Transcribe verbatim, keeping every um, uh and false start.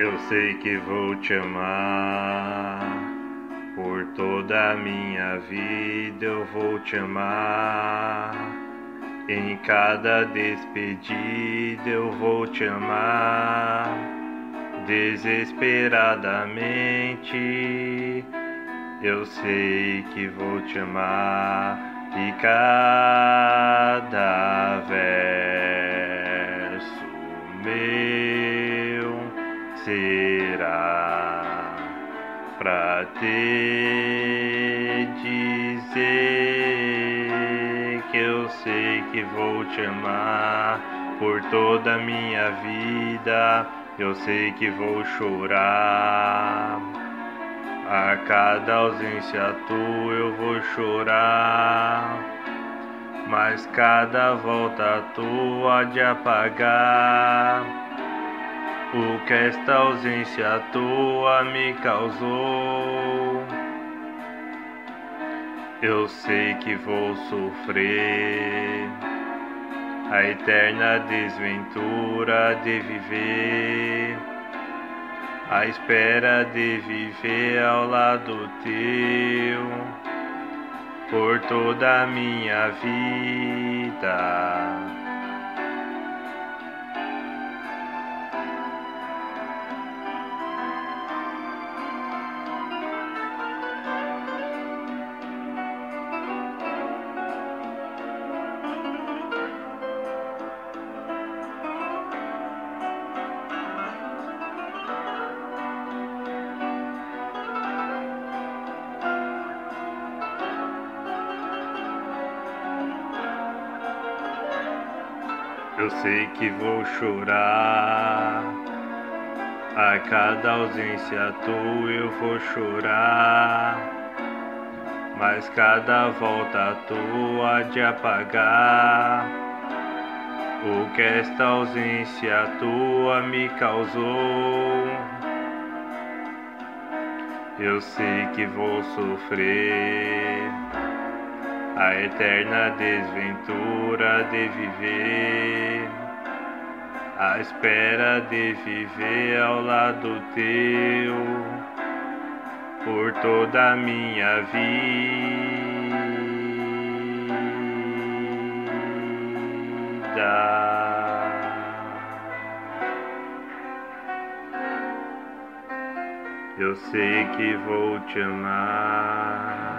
Eu sei que vou te amar por toda a minha vida. Eu vou te amar em cada despedida. Eu vou te amar desesperadamente. Eu sei que vou te amar e cada verso meu será pra te dizer que eu sei que vou te amar por toda a minha vida. Eu sei que vou chorar a cada ausência tua, eu vou chorar, mas cada volta tua de apagar o que esta ausência tua me causou. Eu sei que vou sofrer a eterna desventura de viver, à espera de viver ao lado teu por toda a minha vida. Eu sei que vou chorar a cada ausência tua, eu vou chorar, mas cada volta tua de apagar o que esta ausência tua me causou. Eu sei que vou sofrer a eterna desventura de viver, à espera de viver ao lado teu por toda a minha vida. Eu sei que vou te amar